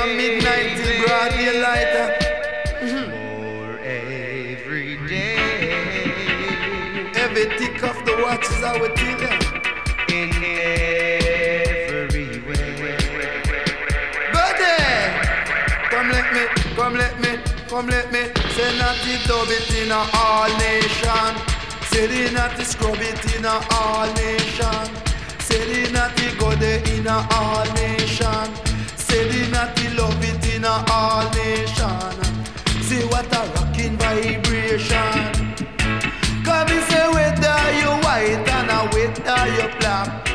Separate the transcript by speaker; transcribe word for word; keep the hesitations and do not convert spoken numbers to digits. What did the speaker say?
Speaker 1: from midnight till broad daylight.
Speaker 2: For every day,
Speaker 1: every tick of the watch is our tiller.
Speaker 2: in every way.
Speaker 1: But then, come let me, come let me, come let me. Say not the dub it in a all nation. Say the not the scrub it in a all nation. Say the not the go there in a all nation. Say the not the love it in a all nation. See what a rocking vibration. Come and say whether you white and a whether you black.